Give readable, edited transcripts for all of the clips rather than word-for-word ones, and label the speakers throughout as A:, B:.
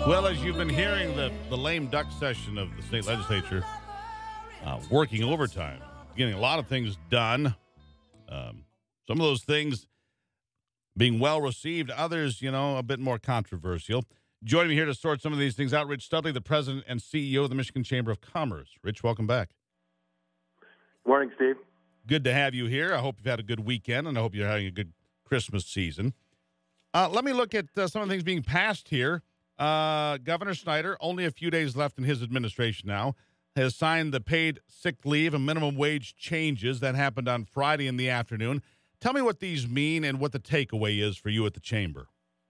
A: Well, as you've been hearing, the lame duck session of the state legislature working overtime, getting a lot of things done. Some of those things being well received, others, a bit more controversial. Joining me here to sort some of these things out, Rich Studley, the president and CEO of the Michigan Chamber of Commerce. Rich, welcome back.
B: Morning, Steve.
A: Good to have you here. I hope you've had a good weekend, and I hope you're having a good Christmas season. Let me look at some of the things being passed here. Governor Snyder, only a few days left in his administration now, has signed the paid sick leave and minimum wage changes that happened on Friday in the afternoon. Tell me what these mean and what the takeaway is for you at the Chamber.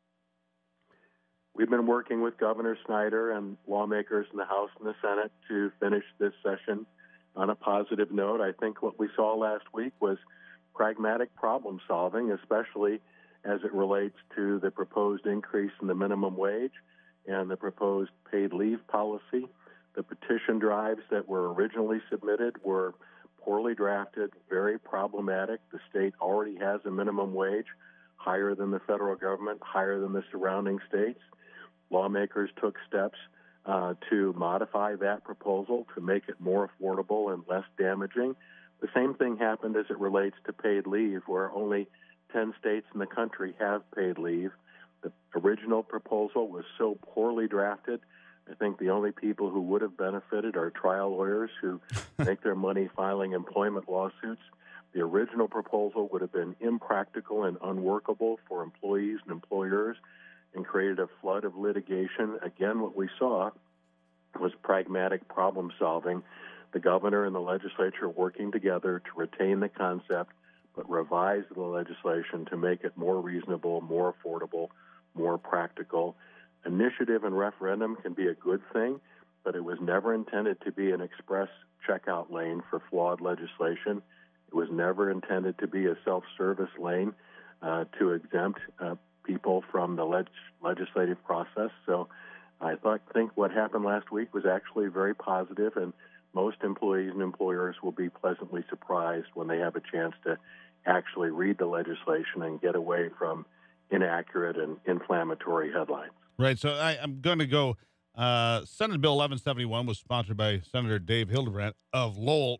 B: We've been working with Governor Snyder and lawmakers in the House and the Senate to finish this session on a positive note. I think what we saw last week was pragmatic problem solving, especially as it relates to the proposed increase in the minimum wage and the proposed paid leave policy. The petition drives that were originally submitted were poorly drafted, very problematic. The state already has a minimum wage higher than the federal government, higher than the surrounding states. Lawmakers took steps to modify that proposal to make it more affordable and less damaging. The same thing happened as it relates to paid leave, where only 10 states in the country have paid leave. The original proposal was so poorly drafted, I think the only people who would have benefited are trial lawyers who make their money filing employment lawsuits. The original proposal would have been impractical and unworkable for employees and employers and created a flood of litigation. Again, what we saw was pragmatic problem solving. The governor and the legislature working together to retain the concept, but revise the legislation to make it more reasonable, more affordable, more practical. Initiative and referendum can be a good thing, but it was never intended to be an express checkout lane for flawed legislation. It was never intended to be a self-service lane to exempt people from the legislative process. So I think what happened last week was actually very positive, and most employees and employers will be pleasantly surprised when they have a chance to actually read the legislation and get away from inaccurate and inflammatory headlines.
A: Right, so I'm going to go. Senate Bill 1171 was sponsored by Senator Dave Hildebrand of Lowell.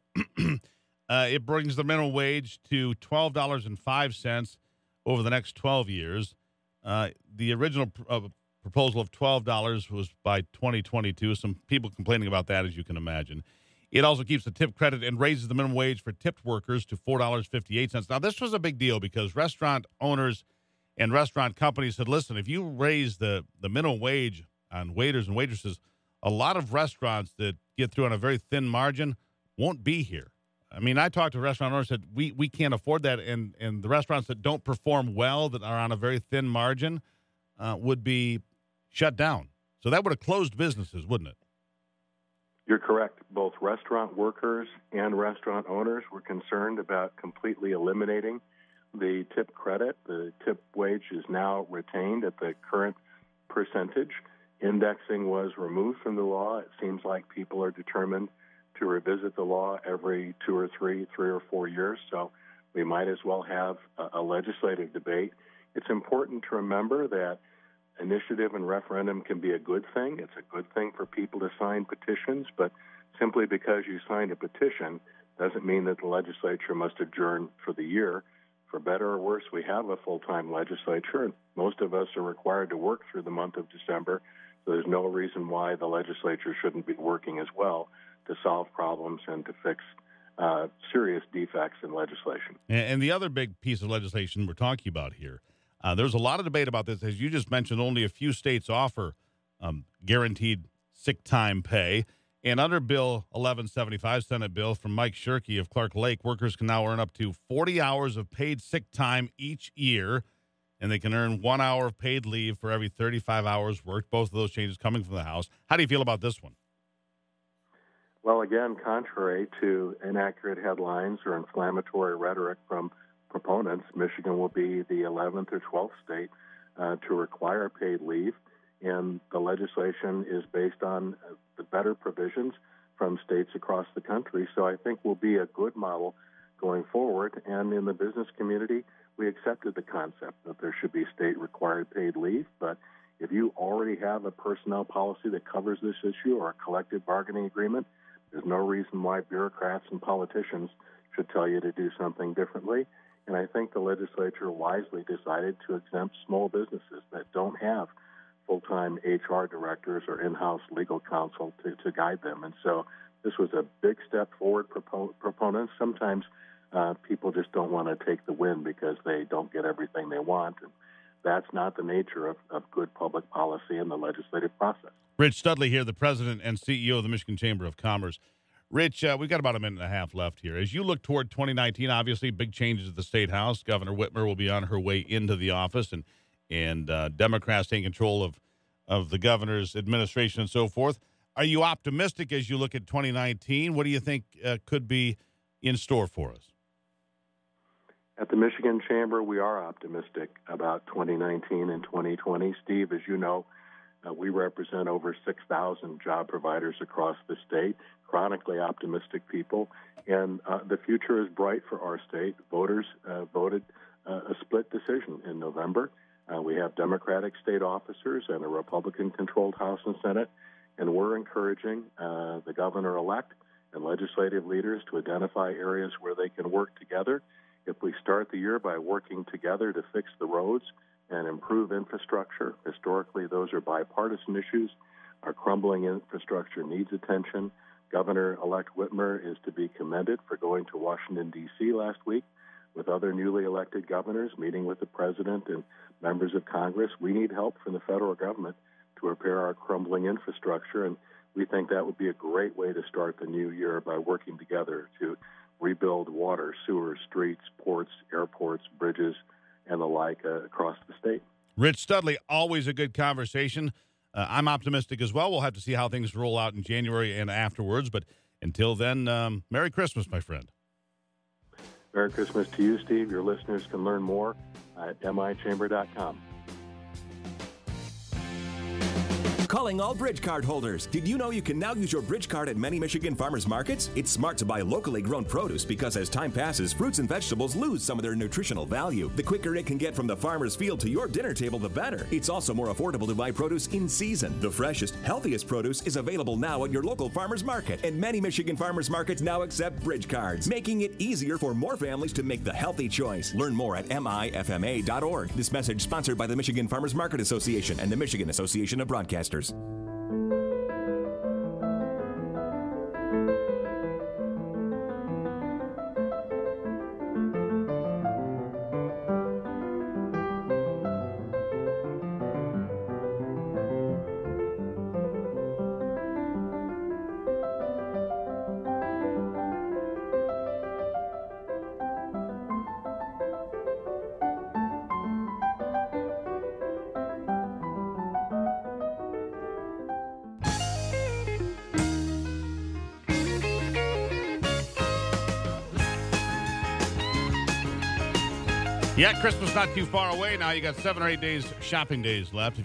A: It brings the minimum wage to $12.05 over the next 12 years. The original proposal of $12 was by 2022. Some people complaining about that, as you can imagine. It also keeps the tip credit and raises the minimum wage for tipped workers to $4.58. Now, this was a big deal because restaurant owners and restaurant companies said, listen, if you raise the minimum wage on waiters and waitresses, a lot of restaurants that get through on a very thin margin won't be here. I mean, I talked to restaurant owners that we can't afford that, and the restaurants that don't perform well, that are on a very thin margin, would be shut down. So that would have closed businesses, wouldn't it?
B: You're correct. Both restaurant workers and restaurant owners were concerned about completely eliminating the tip credit. The tip wage is now retained at the current percentage. Indexing was removed from the law. It seems like people are determined to revisit the law every 2 or 3 or 4 years, so we might as well have a legislative debate. It's important to remember that initiative and referendum can be a good thing. It's a good thing for people to sign petitions, but simply because you signed a petition doesn't mean that the legislature must adjourn for the year. For better or worse, we have a full-time legislature, and most of us are required to work through the month of December, so there's no reason why the legislature shouldn't be working as well to solve problems and to fix serious defects in legislation.
A: And the other big piece of legislation we're talking about here, there's a lot of debate about this. As you just mentioned, only a few states offer guaranteed sick time pay. And under Bill 1175, Senate bill from Mike Shirkey of Clark Lake, workers can now earn up to 40 hours of paid sick time each year, and they can earn 1 hour of paid leave for every 35 hours worked. Both of those changes coming from the House. How do you feel about this one?
B: Well, again, contrary to inaccurate headlines or inflammatory rhetoric from proponents, Michigan will be the 11th or 12th state to require paid leave, and the legislation is based on the better provisions from states across the country. So I think will be a good model going forward. And in the business community, we accepted the concept that there should be state-required paid leave, but If you already have a personnel policy that covers this issue or a collective bargaining agreement, there's no reason why bureaucrats and politicians should tell you to do something differently. And I think the legislature wisely decided to exempt small businesses that don't have full-time HR directors or in-house legal counsel to guide them. And so this was a big step forward. Proponents, sometimes people just don't want to take the win because they don't get everything they want. And that's not the nature of good public policy in the legislative process.
A: Rich Studley here, the president and CEO of the Michigan Chamber of Commerce. Rich, we've got about a minute and a half left here. As you look toward 2019, obviously big changes at the State House. Governor Whitmer will be on her way into the office, and Democrats taking control of the governor's administration and so forth. Are you optimistic as you look at 2019? What do you think could be in store for us?
B: At the Michigan Chamber, we are optimistic about 2019 and 2020. Steve, as you know, we represent over 6,000 job providers across the state, chronically optimistic people, and the future is bright for our state. Voters voted a split decision in November. We have Democratic state officers and a Republican-controlled House and Senate, and we're encouraging the governor-elect and legislative leaders to identify areas where they can work together. If we start the year by working together to fix the roads and improve infrastructure, historically those are bipartisan issues. Our crumbling infrastructure needs attention. Governor-elect Whitmer is to be commended for going to Washington, D.C. last week with other newly elected governors, meeting with the president and members of Congress. We need help from the federal government to repair our crumbling infrastructure, and we think that would be a great way to start the new year by working together to rebuild water, sewers, streets, ports, airports, bridges, and the like across the state.
A: Rich Studley, always a good conversation. I'm optimistic as well. We'll have to see how things roll out in January and afterwards, but until then, Merry Christmas, my friend.
B: Merry Christmas to you, Steve. Your listeners can learn more at michamber.com.
C: Calling all Bridge Card holders. Did you know you can now use your Bridge Card at many Michigan farmers markets? It's smart to buy locally grown produce because as time passes, fruits and vegetables lose some of their nutritional value. The quicker it can get from the farmer's field to your dinner table, the better. It's also more affordable to buy produce in season. The freshest, healthiest produce is available now at your local farmer's market, and many Michigan farmers markets now accept Bridge Cards, making it easier for more families to make the healthy choice. Learn more at mifma.org. This message sponsored by the Michigan Farmers Market Association and the Michigan Association of Broadcasters.
A: Yeah, Christmas not too far away now. You got 7 or 8 days, shopping days left.